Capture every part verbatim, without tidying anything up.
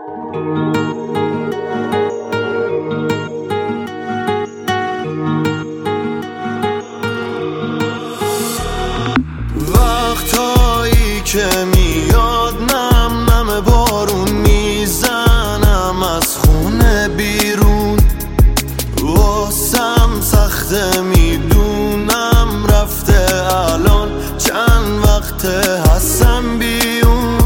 وقتایی که میاد نم نم بارون میزنم از خونه بیرون، واسم سخته میدونم رفته الان چند وقته هستم بیون.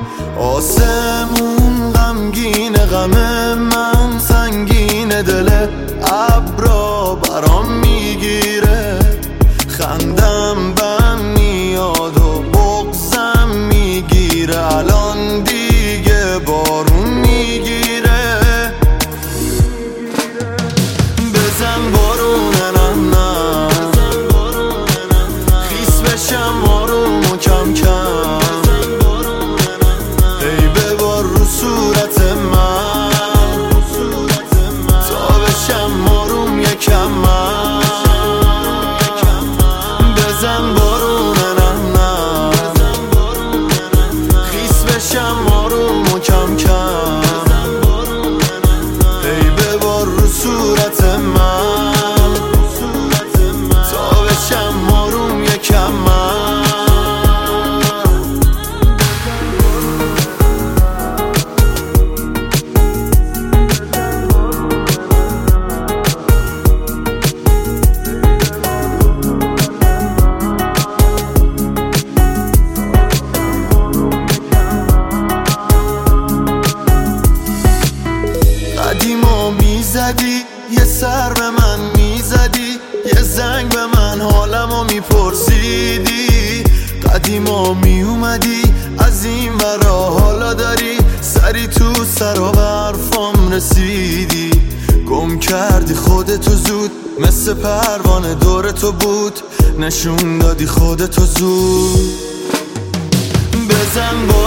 آسمون غمگینه، غم من سنگینه، دل ابرا برام میگیره، خندم بم میاد و بغضم میگیره، الان دیگه بارون میگیره. بزن بارونه نه نه، خیس بشم آروم و کم کم، ای ببار رو صورت من تا بشم آروم یکم من. بزن بارونه نه نه، خیس بشم آروم و کم کم، ای ببار رو صورت من تا بشم آروم یکم من. قدیما میزدی یه سر به من میزدی، یه زنگ به من حالمو میپرسیدی، قدیما میومدی از این ورا، حالا داری سری تو سر و برفام رسیدی. گم کردی خودتو زود مثل پروانه دور تو بود، نشون دادی خودتو زود. بزن با